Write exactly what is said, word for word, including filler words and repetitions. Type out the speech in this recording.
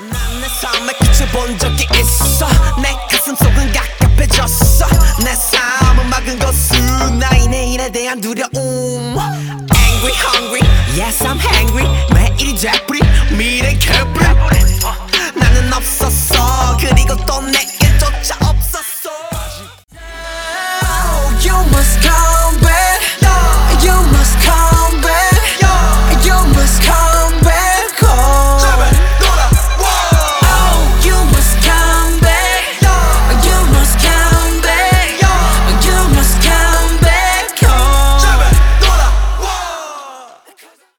난 내 삶의 끝을 본 적이 있어. 내 가슴속은 갑갑해졌어. 내 삶은 막은 것은 나의 내일에 대한 두려움. Angry, hungry, yes I'm hungry. 매일이 되뿌리 미래 개뿌리. 나는 없었어. 그리고 또 내일조차 없었어. Oh, you must go.